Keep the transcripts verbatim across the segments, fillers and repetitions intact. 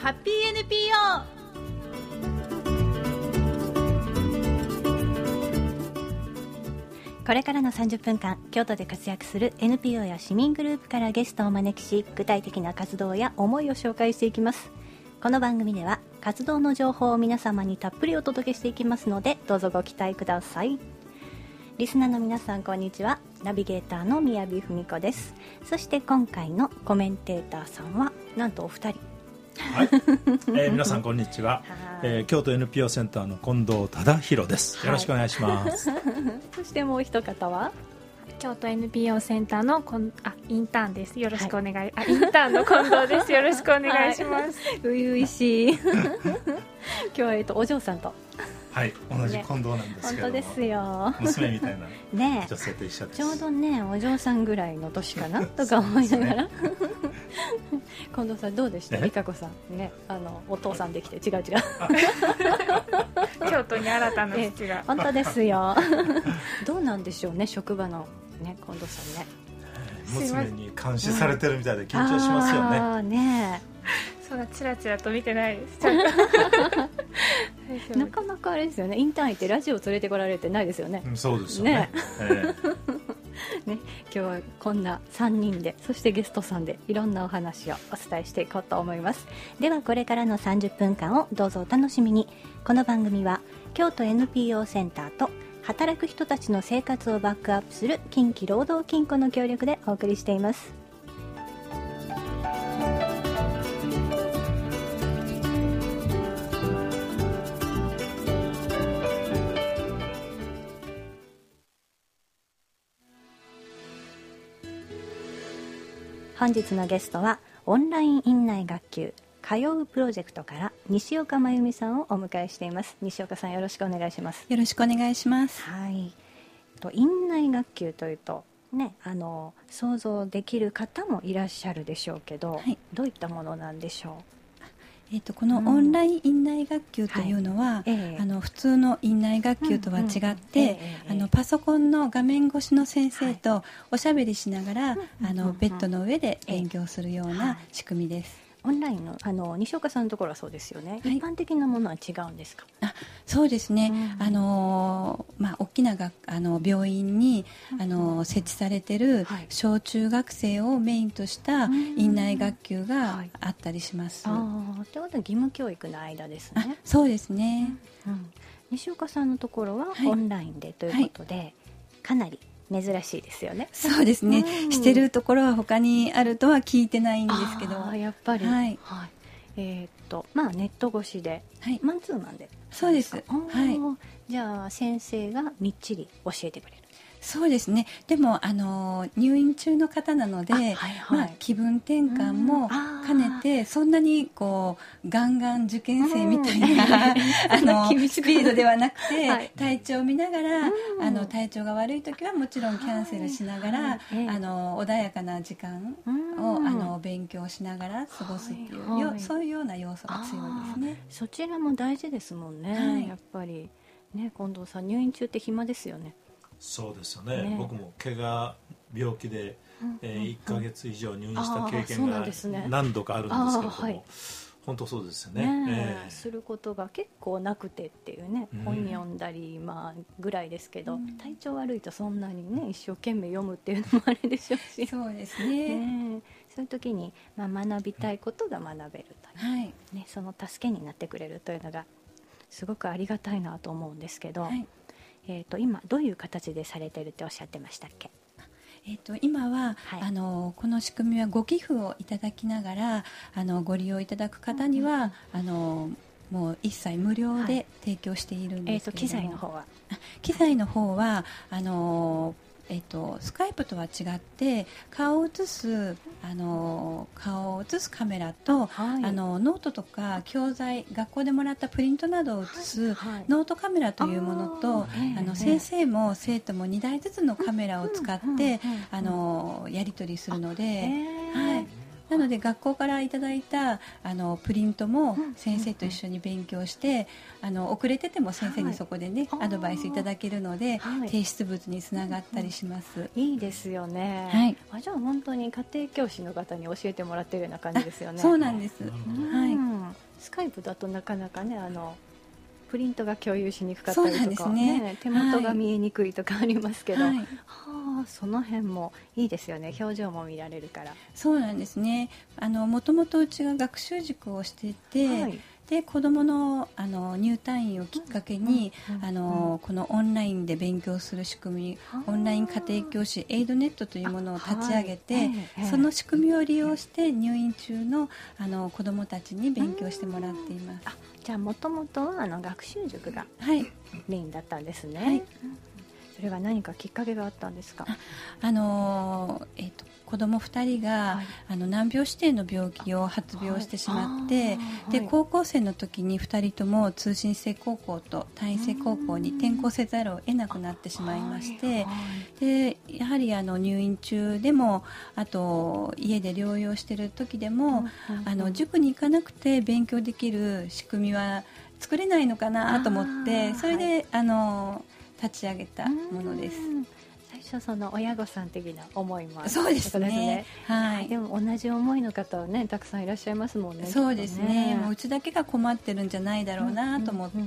ハッピー エヌピーオー。これからのさんじゅっぷんかん、京都で活躍する エヌピーオー や市民グループからゲストをお招きし、具体的な活動や思いを紹介していきます。この番組では活動の情報を皆様にたっぷりお届けしていきますので、どうぞご期待ください。リスナーの皆さん、こんにちは。ナビゲーターの宮城文子です。そして今回のコメンテーターさんはなんとお二人。 はい、えー、皆さんこんにちは、えー、京都 エヌピーオー センターの近藤忠宏です。よろしくお願いします、はい、 そしてもう一方は京都 エヌピーオー センターのこんあインターンです。よろしくお願い、はい、あインターンの近藤です。よろしくお願いします。 初々しい今日は、えっと、お嬢さんとはい、同じ近藤なんですけども、 ね、本当ですよ、 娘みたいなね、 女性と一緒です。 ちょうどね、お嬢さんぐらいの年かなとか思いながら、ね、近藤さんどうでした？理香子さん、ね、あのお父さんできて違う違う京都に新たな父が本当ですよどうなんでしょうね、職場の、ね、近藤さんね、 娘に監視されてるみたいで緊張しますよね。 あねそうだ、チラチラと見てないですなかなかあれですよね、インターン行ってラジオ連れてこられてないですよね。 そうですよね、 ね、 えーね、今日はこんなさんにんで、そしてゲストさんでいろんなお話をお伝えしていこうと思います。ではこれからのさんじゅっぷんかんをどうぞお楽しみに。この番組は京都 エヌピーオー センターと働く人たちの生活をバックアップする近畿労働金庫の協力でお送りしています。本日のゲストはオンライン院内学級通うプロジェクトから西岡真由美さんをお迎えしています。西岡さん、よろしくお願いします。 よろしくお願いします。 はい、と院内学級というと、ね、あの想像できる方もいらっしゃるでしょうけど、はい、どういったものなんでしょう？ えー、とこのオンライン院内学級というのは、 はい、えー、 あの普通の院内学級とは違って、あのパソコンの画面越しの先生とおしゃべりしながら、はい、あのベッドの上で勉強するような仕組みです。 オンライン の, あの西岡さんのところはそうですよね、はい、一般的なものは違うんですか？ あ、そうですね、うん、あのまあ、大きながあの病院に、うん、あの設置されている小中学生をメインとした院内学級があったりします、 うんはい、あということは義務教育の間ですね。 あ、そうですね、 うんうん、西岡さんのところはオンラインでということで、はい、かなり珍しいですよね。 そうですね、うん、してるところは他にあるとは聞いてないんですけど、 あ、やっぱり、 はいはい、えー、っとまあネット越しで、はい、マンツーマンで。 そうです、はい、 じゃあ先生がみっちり教えてくれる。 そうですね。でもあの入院中の方なので、はいはい、まあ、気分転換も兼ねて、そんなにこうガンガン受験生みたいな、あのスピードではなくて、はい、体調を見ながら、あの体調が悪い時はもちろんキャンセルしながら、はい、あの穏やかな時間をあの勉強しながら過ごすっていう、はいはい、そういうような要素が強いですね。 そちらも大事ですもんね、はい、やっぱりね。近藤さん、入院中って暇ですよね。 そうですよ ね, ね僕も怪我病気で、うんうんうん、えー、いっかげつ以上入院した経験が何度かあるんですけれども、はい、本当そうですよ ね, ね、 えー、 することが結構なくてっていうね、うん、本読んだり、まあ、ぐらいですけど、うん、体調悪いとそんなにね一生懸命読むっていうのもあれでしょうしそうですね、 ね、そういう時に、まあ、学びたいことが学べるという、はいね、その助けになってくれるというのがすごくありがたいなと思うんですけど、はい、えー、と今どういう形でされてるっておっしゃってましたっけ？ えー、と今は、はい、あのこの仕組みはご寄付をいただきながらあのご利用いただく方には、うんうん、あのもう一切無料で提供しているんですけれども、はい、えー、と機材の方は機材の方はあのえっと、スカイプとは違って顔を映すあの顔を映すカメラと、はい、あのノートとか教材学校でもらったプリントなどを映す、はいはい、ノートカメラというものと、ああの先生も生徒もにだいずつのカメラを使って、あのやり取りするので、はい、なので学校からいただいたあのプリントも先生と一緒に勉強して、あの遅れてても先生にそこでね、はい、アドバイスいただけるので、はい、提出物につながったりします、 うん、いいですよね、 はい、 あ、じゃあ本当に家庭教師の方に教えてもらってるような感じですよね。 そうなんです、 はい、 スカイプだとなかなかねあのプリントが共有しにくかったりとか、ねね、手元が見えにくいとかありますけど、はい、はあ、その辺もいいですよね。表情も見られるから。 そうなんですね。あのもともとうちが学習塾をしていて、はい、で子ども の, あの入退院をきっかけに、うんうん、あのこのオンラインで勉強する仕組み、オンライン家庭教師エイドネットというものを立ち上げて、はいえー、その仕組みを利用して入院中 の, あの子どもたちに勉強してもらっています。 あ、じゃあもともとはあの学習塾がメインだったんですね。はい、それは何かきっかけがあったんですか？ あ、あのーえー、と子供ふたりが、はい、あの難病指定の病気を発病してしまって、はい、で高校生の時にふたりとも通信制高校と単位制高校に転校せざるを得なくなってしまいまして、はいはい、でやはりあの入院中でもあと家で療養している時でも、うんうんうん、あの塾に行かなくて勉強できる仕組みは作れないのかなと思ってそれで、はい、あの立ち上げたものです。 最初その親御さん的な思いもある。 そうですね。 はい。でも同じ思いの方はねたくさんいらっしゃいますもんね。 そうですね。ねもううちだけが困ってるんじゃないだろうなと思って、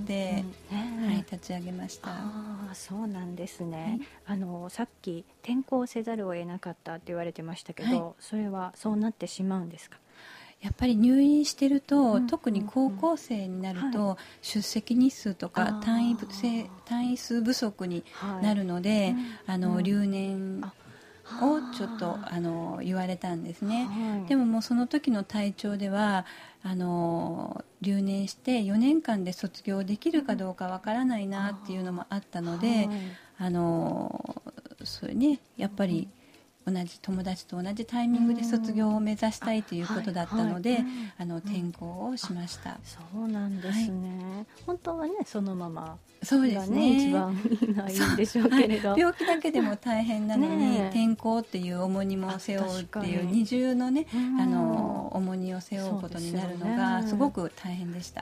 はい、立ち上げました。 ああ、そうなんですね。はい、あのさっき転校せざるを得なかったって言われてましたけど、はい、それはそうなってしまうんですか？ やっぱり入院してると、うん、特に高校生になると、はい、出席日数とか単位単位数不足になるので、はい、あの、うん、留年をちょっとあの言われたんですね。はい、でももうその時の体調ではあの留年してよねんかんで卒業できるかどうかわからないなっていうのもあったので、はい、あのそれねやっぱり、うん、同じ友達と同じタイミングで卒業を目指したいということだったので、はいはい、あの転校をしました。 そうなんですね。はい、本当はねそのままそうですね、 一番いいないいんでしょうけれど、 はい、病気だけでも大変なのに転校っていう重荷も背負うっていう二重のね、あの重荷を背負うことになるのがすごく大変でした。 うん、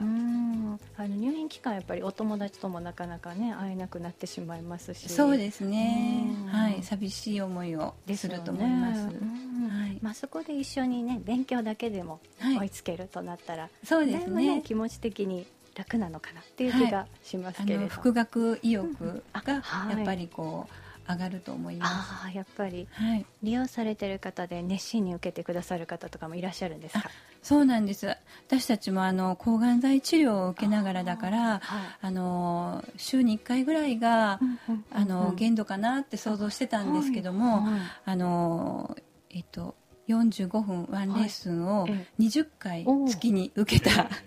あの入院期間やっぱりお友達ともなかなかね会えなくなってしまいますし。 そうですね、はい、寂しい思いをすると思います。 はいまあ、そこで一緒にね勉強だけでも追いつけるとなったら、はい、 そうですね、 ね、気持ち的に楽なのかなっていう気がしますけれど、はい、 あの復学意欲がやっぱりこう上がると思います。 ああやっぱり、はい、利用されている方で熱心に受けてくださる方とかもいらっしゃるんですか？ そうなんです。私たちもあの抗がん剤治療を受けながらだから、あ、はい、あの週にいっかいぐらいが、うんうんうんうん、あの限度かなって想像してたんですけども、はいはい、あのえっとよんじゅうごふんワンレッスンをにじゅっかい月に受けた、はい、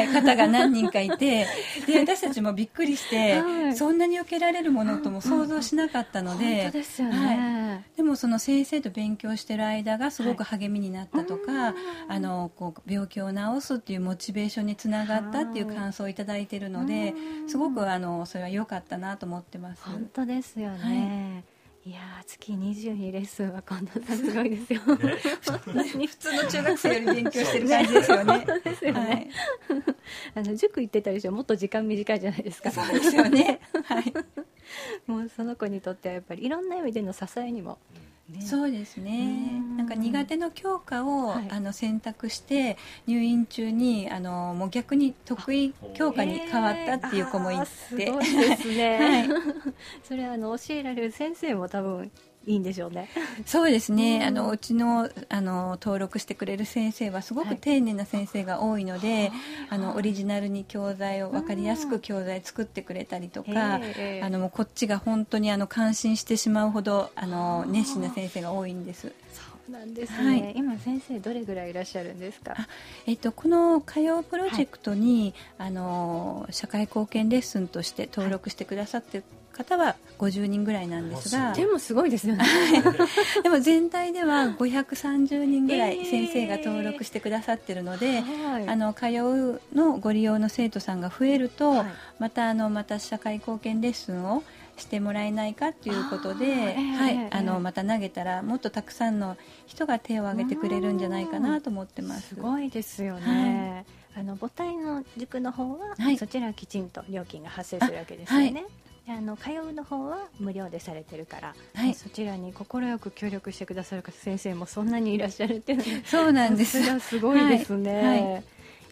方が何人かいてで私たちもびっくりして、はい、そんなに受けられるものとも想像しなかったので、 本当ですよね、 はい、でもその先生と勉強してる間がすごく励みになったとか、はい、あのこう病気を治すっていうモチベーションにつながったっていう感想をいただいているので、すごくあのそれは良かったなと思ってます。 本当ですよね、はい、いや月にじゅうにレッスンは近藤さんすごいですよ、ね、 普通の中学生より勉強してる感じですよね。 ですよね、はい、あの塾行ってたりしてもっと時間短いじゃないですか。 そうですよね、はい、 もうその子にとってはやっぱりいろんな意味での支えにもね、そうですね。なんか苦手の教科を、はい、あの選択して入院中にあのもう逆に得意教科に変わったっていう子もいて、 すごいですね、はい、それはあの教えられる先生も多分いいんでしょうね。 そうですね、あのうちの、あの登録してくれる先生はすごく丁寧な先生が多いので、はい、あのオリジナルに教材を分かりやすく教材作ってくれたりとか、あのもうこっちが本当にあの感心してしまうほどあの熱心な先生が多いんです。 そうなんですね、はい、今先生どれぐらいいらっしゃるんですか？ あ、えっと、この通うプロジェクトに、はい、あの社会貢献レッスンとして登録してくださって方はごじゅうにんぐらいなんですが、 でもすごいですよねでも全体ではごひゃくさんじゅうにんぐらい先生が登録してくださっているので、えー、あの通うのご利用の生徒さんが増えると、はい、またあのまた社会貢献レッスンをしてもらえないかということで、えーはい、あのまた投げたらもっとたくさんの人が手を挙げてくれるんじゃないかなと思ってます。 すごいですよね、はい、あの母体の塾の方は、はい、そちらはきちんと料金が発生するわけですよね。あの通うの方は無料でされてるから、はい、そちらに快く協力してくださる先生もそんなにいらっしゃるっていうのはそうなんです。 すごいですね、はいはい、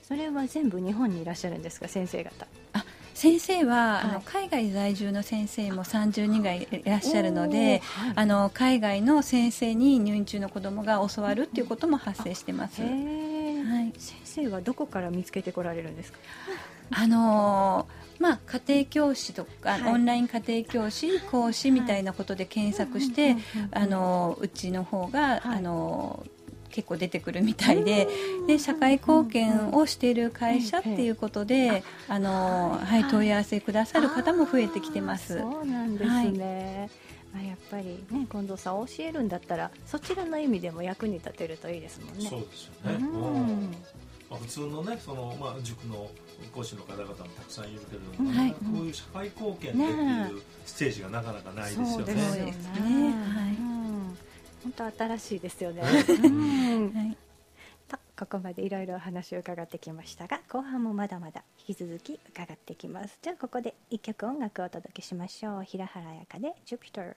それは全部日本にいらっしゃるんですか、先生方？ あ、先生は、はい、あの海外在住の先生もさんじゅうにんがいらっしゃるので、はい、あの海外の先生に入院中の子どもが教わるっていうことも発生してます。へー、はい、先生はどこから見つけてこられるんですか？ あのーまあ、家庭教師とか、はい、オンライン家庭教師講師みたいなことで検索して、あのーうちの方が、はい、あのー結構出てくるみたいで、で社会貢献をしている会社っていうことで、あの、はい、問い合わせくださる方も増えてきてます。 そうなんですね、はい、まあ、やっぱりね、近藤さん教えるんだったらそちらの意味でも役に立てるといいですもんね。 そうですよね、うん、まあ、普通のね、その、まあ、塾の講師の方々もたくさんいるけれども、はい、こういう社会貢献っていうステージがなかなかないですよね。そうですよね、はい、 本当新しいですよね、うん、はい、とここまでいろいろ話を伺ってきましたが、後半もまだまだ引き続き伺ってきます。じゃあここで一曲音楽をお届けしましょう。平原綾香で Jupiter。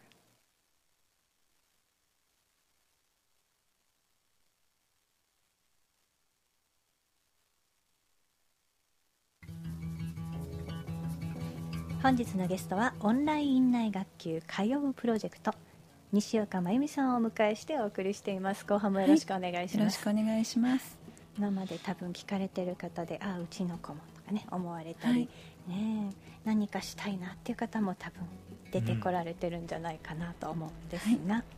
本日のゲストはオンライン院内学級通うプロジェクト、西岡真由美さんをお迎えしてお送りしています。後半もよろしくお願いします、はい、 よろしくお願いします。 今まで多分聞かれてる方で、ああうちの子もとかね思われたり、はい、ね、何かしたいなっていう方も多分出てこられてるんじゃないかなと思うんですが、はい、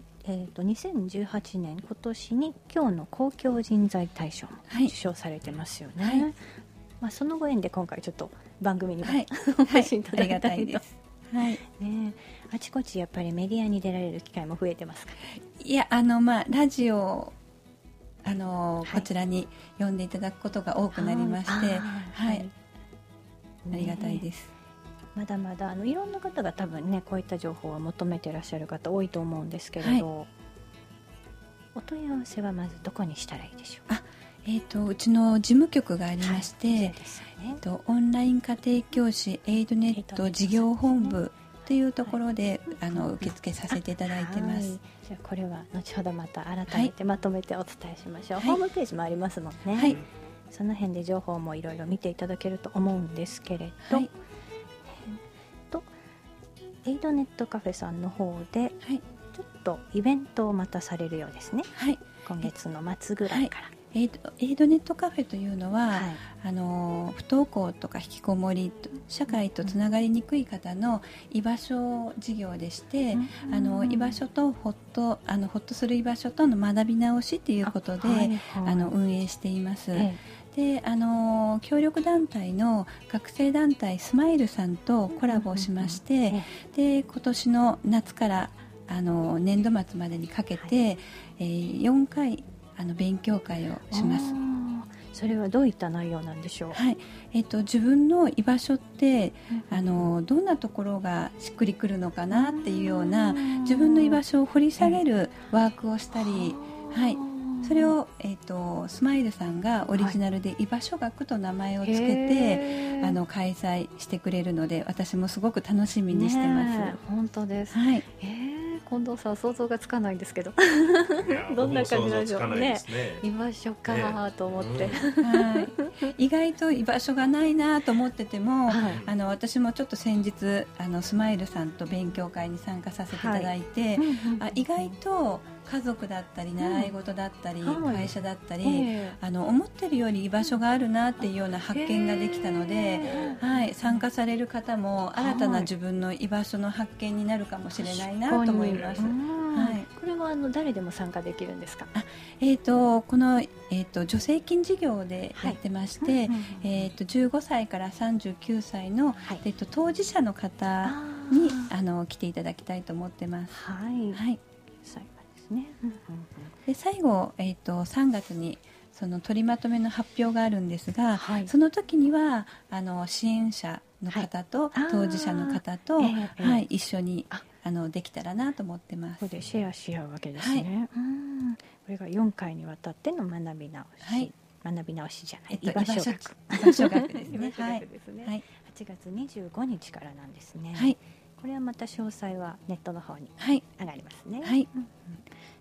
えー、とにせんじゅうはちねん今年に今日の公共人材大賞も受賞されてますよね、はいはい、まあ、そのご縁で今回ちょっと番組にも、はい、お越しいただいたりと、はいね、あちこちやっぱりメディアに出られる機会も増えてますか？ いや、あの、まあ、ラジオ、あの、はい、こちらに呼んでいただくことが多くなりまして、はい、はい、ありがたいです、ね、 まだまだあのいろんな方が多分ねこういった情報を求めていらっしゃる方多いと思うんですけれど、はい、お問い合わせはまずどこにしたらいいでしょうか？ あ、えー、とうちの事務局がありまして、はい、ね、えー、とオンライン家庭教師エイドネット事業本部というところで、はい、あの受付させていただいてます。 じゃあこれは後ほどまた改めてまとめてお伝えしましょう、はい、ホームページもありますもんね、はい、その辺で情報もいろいろ見ていただけると思うんですけれど、はい、えー、とエイドネットカフェさんの方で、はい、ちょっとイベントをまたされるようですね、はい、今月の末ぐらいから、はい、 エイド、エイドネットカフェというのは、はい、あの不登校とか引きこもり、社会とつながりにくい方の居場所事業でして、うん、あの居場所とほっとあのほっとする居場所との学び直しということで、あ、はいはい、あの運営しています、ええ、であの協力団体の学生団体スマイルさんとコラボしまして、うんうんうん、ええ、で今年の夏からあの年度末までにかけて、はい、えー、よんかいあの勉強会をします。 それはどういった内容なんでしょう？ はい、えー、と自分の居場所って、うん、あのどんなところがしっくりくるのかなっていうような自分の居場所を掘り下げるワークをしたり、はい、それを、えー、とスマイルさんがオリジナルで居場所学と名前をつけて、はい、あの開催してくれるので、私もすごく楽しみにしてます。 本当です、 はい、 えー近藤さん想像がつかないんですけどどんな感じなんでしょうね。居場所かと思って、ね、 うん、はい、意外と居場所がないなと思ってても、はい、あの私もちょっと先日あのスマイルさんと勉強会に参加させていただいて、はい、あ意外と家族だったり習い事だったり、うん、会社だったり、はい、あの思ってるより居場所があるなっていうような発見ができたので、はい、参加される方も新たな自分の居場所の発見になるかもしれないなと思います。 はい、これはあの誰でも参加できるんですか？ あ、えー、とこの、えー、と助成金事業でやってまして、はい、えー、とじゅうごさいからさんじゅうきゅうさいの、はい、えー、と当事者の方にあの来ていただきたいと思ってます。はい、はい、最後ですね。で最後、えー、とさんがつにその取りまとめの発表があるんですが、はい、その時にはあの支援者の方と、はい、当事者の方と、えーはい、一緒にあのできたらなと思ってます。 ここでシェアし合うわけですね、はい、うん、これがよんかいにわたっての学び直し、はい、学び直しじゃない、えっと、居場所学居場所学ですねはい、はちがつにじゅうごにちからなんですね、はい、これはまた詳細はネットの方に上がりますね、はい、うんうん、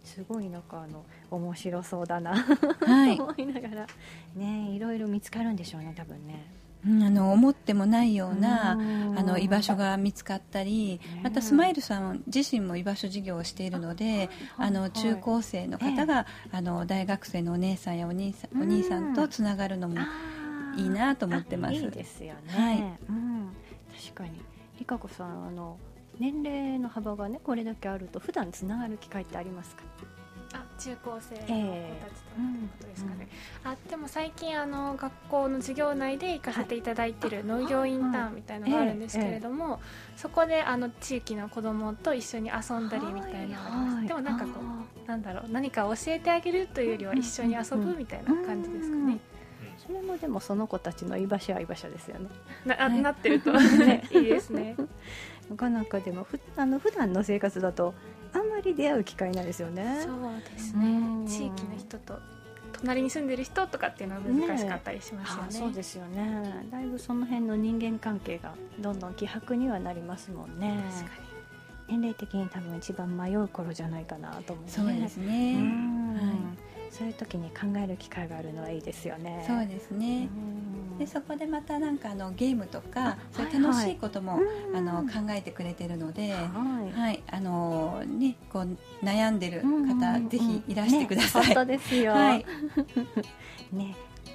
すごいなんかあの面白そうだな、 はい、 思いながらね、いろいろ見つかるんでしょうね、多分ね。 うん、あの思ってもないようなあの居場所が見つかったり、またスマイルさん自身も居場所事業をしているので、あの中高生の方が、えー、あの大学生のお姉さんやお兄さん、お兄さんとつながるのもいいなと思ってます。 いいですよね、 はい、 うん、確かにりかこさん、あの年齢の幅がねこれだけあると普段つながる機会ってありますか？ あ、中高生の子たちということですかね、えーうん、あでも最近あの学校の授業内で行かせていただいている農業インターンみたいなのがあるんですけれども、はいはいえーえー、そこであの地域の子どもと一緒に遊んだりみたいなのがあります、はい、でもなんかこうなんだろう、何か教えてあげるというよりは一緒に遊ぶみたいな感じですかね、うんうん、 それもでもその子たちの居場所は居場所ですよね。 な, はい、なってると、ね、いいですね。 なかなかでもふあの普段の生活だとあんまり出会う機会ないですよね。 そうですね、地域の人と隣に住んでる人とかっていうのは難しかったりしますよね。 ね、そうですよね。だいぶその辺の人間関係がどんどん希薄にはなりますもんね。 確かに年齢的に多分一番迷う頃じゃないかなと思う、ね、 そうですね、うん、 はい、そういう時に考える機会があるのはいいですよね。 そうですね。でそこでまたなんかあのゲームとかそういう楽しいことも、はいはい、あの考えてくれてるので、はいはい、あのね、こう悩んでる方、うんうんうん、ぜひいらしてください、 ね、本当ですよ、はいね、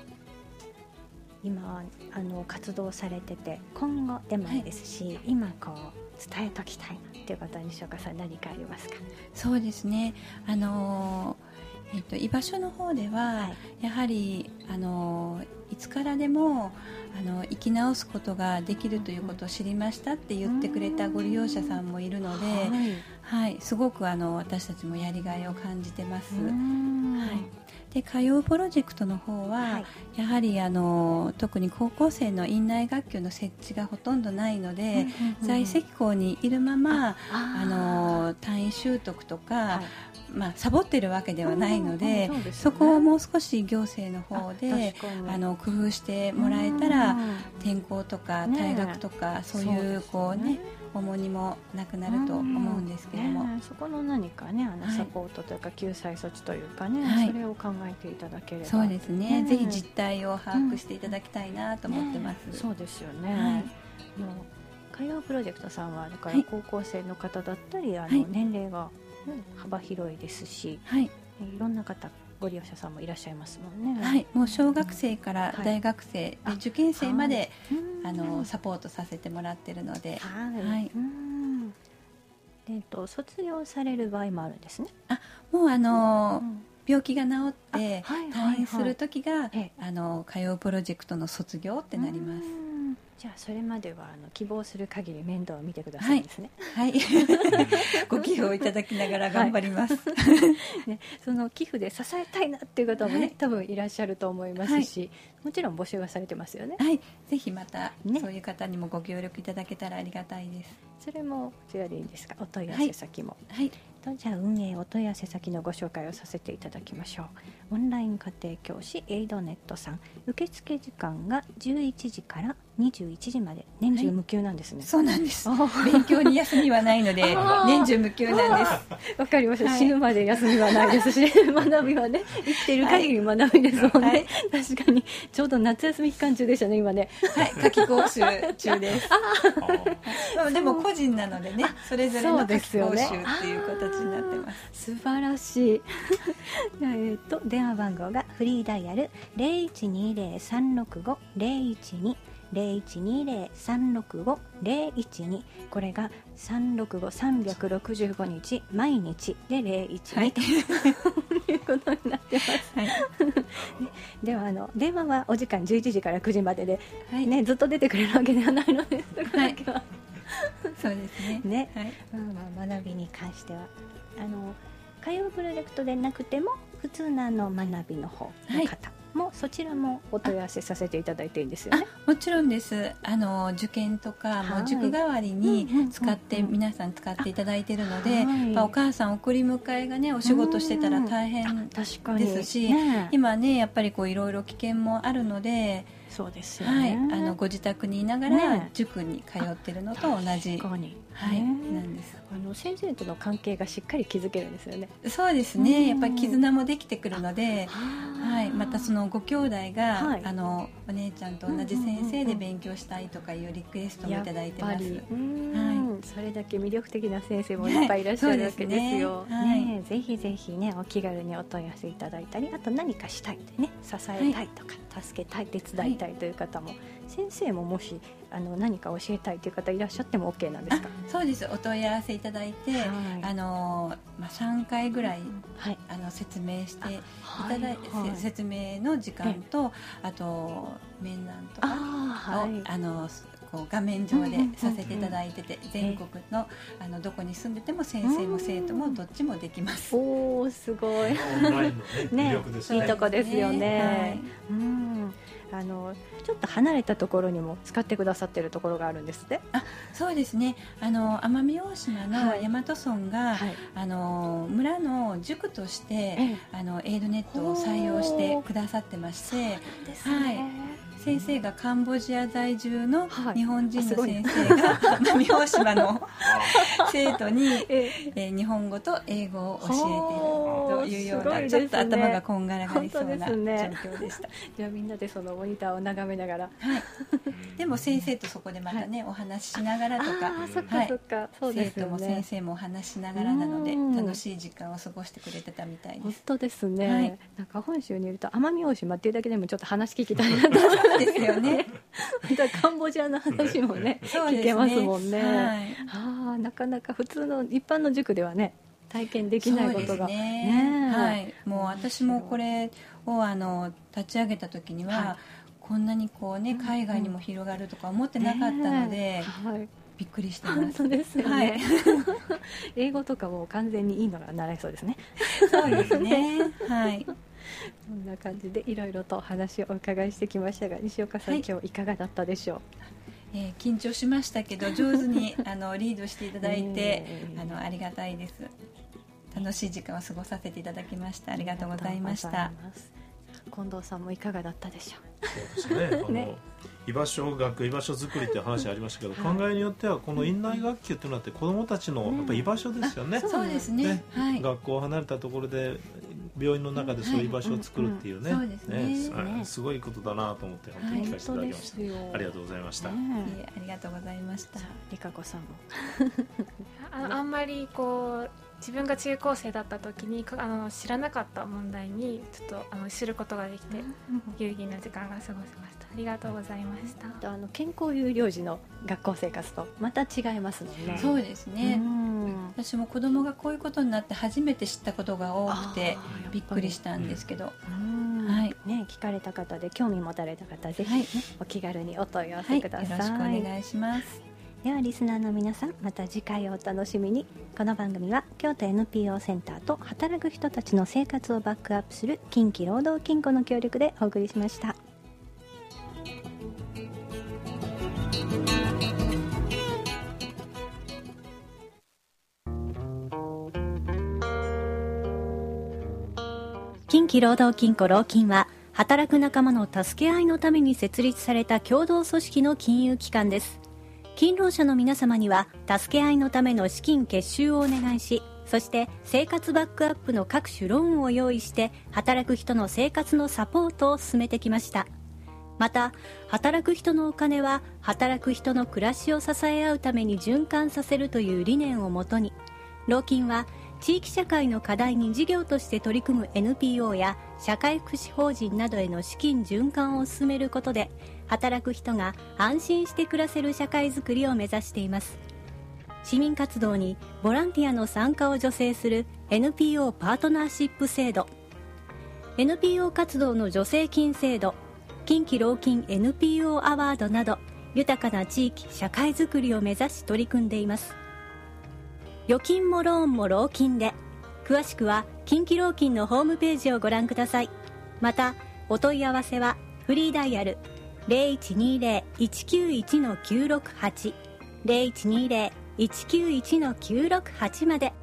今あの活動されてて今後でもいいですし、はい、今こう伝えときたいなっていうことに西岡さん何かありますか？ そうですね、あのえっと、居場所の方では、はい、やはりあのいつからでもあの生き直すことができるということを知りましたって言ってくれたご利用者さんもいるので、はいはい、すごくあの私たちもやりがいを感じてます。はい、で通うプロジェクトの方は、はい、やはりあの特に高校生の院内学級の設置がほとんどないので、うんうんうん、在籍校にいるままああの単位習得とか、はい、まあ、サボってるわけではないの で,、うんうん そ, でね、そこをもう少し行政の方で あ, あの工夫してもらえたら、うん、転校とか退学とか、ね、そういうこうね重荷もなくなると思うんですけども、 ね、そこの何かねあのサポートというか救済措置というかね、はい、それを考えていただければ、 そうですね、ね、ぜひ実態を把握していただきたいなと思ってます、 うんね、そうですよね、はい、もう海洋プロジェクトさんはだから高校生の方だったり、はい、あの年齢が幅広いですし、はい、いろんな方ご利用者さんもいらっしゃいますもんね。 はい、もう小学生から大学生、はい、で受験生まであのサポートさせてもらっているので、はいはい、 うんで、えっと、卒業される場合もあるんですね。 あ、もうあの、うん、病気が治って退院する時が、はいはいはい、あの通うプロジェクトの卒業ってなります。 じゃあそれまではあの希望する限り面倒を見てくださいですね。 はい、はい、ご寄付をいただきながら頑張ります、 はいね、その寄付で支えたいなっていう方もね、はい、多分いらっしゃると思いますし、はい、もちろん募集はされてますよね。 はい、ぜひまた、ね、そういう方にもご協力いただけたらありがたいです。 それもこちらでいいですか？お問い合わせ先も、はいはい、じゃあ運営お問い合わせ先のご紹介をさせていただきましょう。オンライン家庭教師エイドネットさん、受付時間がじゅういちじからにじゅういちじまで年中無休なんですね、はい、 そうなんです。勉強に休みはないので年中無休なんです。 わかりました、はい、死ぬまで休みはないですし学びはね生きている限り学びですもんね、はい、確かにちょうど夏休み期間中でしたね今ね。 はい、夏期講習中ですあでも個人なのでね、それぞれの夏期講習っていう形になってます。 素晴らしいえーと電話番号がフリーダイヤル ゼロいちにゼロ さんろくご ゼロいちに ゼロいちにゼロ さんろくご ゼロいちに、これがさんろくご、さんびゃくろくじゅうごにち毎日でゼロいちに、はい、ということになってます、はいではあの電話はお時間じゅういちじからくじまでで、はいね、ずっと出てくれるわけではないのです、はい、 そうですね、 ね、はい、まあ、学びに関してはあの通うプロジェクトでなくても普通のあの学びの方の方もそちらもお問い合わせさせていただいていいんですよね。 もちろんです。あの受験とかもう塾代わりに使って皆さん使っていただいているので、まあ、お母さん送り迎えがねお仕事してたら大変ですし、ね、今ねやっぱりこういろいろ危険もあるので、 そうですよね、 はい、あのご自宅にいながら塾に通ってるのと同じ、 確かに、 はい、なんです。 あの先生との関係がしっかり築けるんですよね。 そうですね、やっぱり絆もできてくるので、はい、またそのご兄弟が、はい、あのお姉ちゃんと同じ先生で勉強したいとかいうリクエストもいただいてます。はい、 それだけ魅力的な先生もいっぱいいらっしゃるわけですよ。ね、はいね、ぜひぜひねお気軽にお問い合わせいただいたり、あと何かしたいってね、支えたいとか、はい、助けたい、手伝いたいという方も、はい、先生ももしあの何か教えたいという方いらっしゃっても OK なんですか？ そうです、お問い合わせいただいて、はい、あのまあ、さんかいぐらい、はい、あの説明していただいて、はいはい、説明の時間と、あと面談とかを、はい、あのこう画面上でさせていただいてて、うんうんうん、全国 の, あのどこに住んでても先生も生徒もどっちもできます。 おー、すごいオンラインの、ね、魅力ですね。いいとこですよね、はい、うん、あのちょっと離れたところにも使ってくださっているところがあるんですね。 あ、そうですね、あの奄美大島の大和村が、はい、あの村の塾として、はい、あのエイドネットを採用してくださってまして、はい、先生がカンボジア在住の日本人の先生が奄美大島の生徒に、えー、日本語と英語を教えているというような、ね、ちょっと頭がこんがらがりそうな状況でした。 じゃあみんなでそのモニターを眺めながら、 はい、でも先生とそこでまたね、はい、お話ししながらとか、生徒も先生もお話ししながらなので楽しい時間を過ごしてくれてたみたいです。 本当ですね、はい、なんか本州にいると奄美大島っていうだけでもちょっと話聞きたいなとそうですよねカンボジアの話もね、ね聞けますもんね、はい、あ、なかなか普通の一般の塾ではね体験できないことが、 ね、はい、もう私もこれをあの立ち上げた時には、はい、こんなにこう、ね、海外にも広がるとか思ってなかったので、ね、はい、びっくりしてます。 本当ですよね、はい、英語とかも完全にいいのが習えそうですね。 そうですね、はい、 こんな感じでいろいろとお話をお伺いしてきましたが、西岡さん、はい、今日いかがだったでしょう？ えー、緊張しましたけど上手にあのリードしていただいてあのありがたいです。楽しい時間を過ごさせていただきました。ありがとうございました。 近藤さんもいかがだったでしょう？そうですね、あのね、居場所学、居場所づくりっていう話ありましたけど、はい、考えによってはこの院内学級っていうのは子どもたちのやっぱ居場所ですよね、 うん、そうですね、ね、はい、 学校を離れたところで病院の中でそういう居場所を作るっていうね、すごいことだなと思って本当に聞かせていただきました、はい、ありがとうございました、 ね、ありがとうございました。 りかこさんもあ, あんまりこう自分が中高生だった時にあの知らなかった問題にちょっとあの知ることができて、有意義な時間が過ごせました。ありがとうございました。 あの健康有料児の学校生活とまた違いますもんね。 そうですね、うん、私も子供がこういうことになって初めて知ったことが多くてびっくりしたんですけど、 うん、はいね、聞かれた方で興味持たれた方ぜひ、ね、はい、お気軽にお問い合わせください、 はい、よろしくお願いします。 ではリスナーの皆さん、また次回をお楽しみに。この番組は京都 エヌピーオー センターと働く人たちの生活をバックアップする近畿労働金庫の協力でお送りしました。近畿労働金庫労金は働く仲間の助け合いのために設立された共同組織の金融機関です。勤労者の皆様には助け合いのための資金結集をお願いし、そして生活バックアップの各種ローンを用意して働く人の生活のサポートを進めてきました。また働く人のお金は働く人の暮らしを支え合うために循環させるという理念をもとに、労金は地域社会の課題に事業として取り組む エヌピーオー や社会福祉法人などへの資金循環を進めることで、働く人が安心して暮らせる社会づくりを目指しています。市民活動にボランティアの参加を助成する エヌピーオー パートナーシップ制度、 エヌピーオー 活動の助成金制度、近畿労金 エヌピーオー アワードなど豊かな地域社会づくりを目指し取り組んでいます。預金もローンも労金で、詳しくは近畿労金のホームページをご覧ください。またお問い合わせはフリーダイヤル ゼロいちにゼロ いちきゅういち きゅうろくはち ゼロいちにゼロ いちきゅういち きゅうろくはち まで。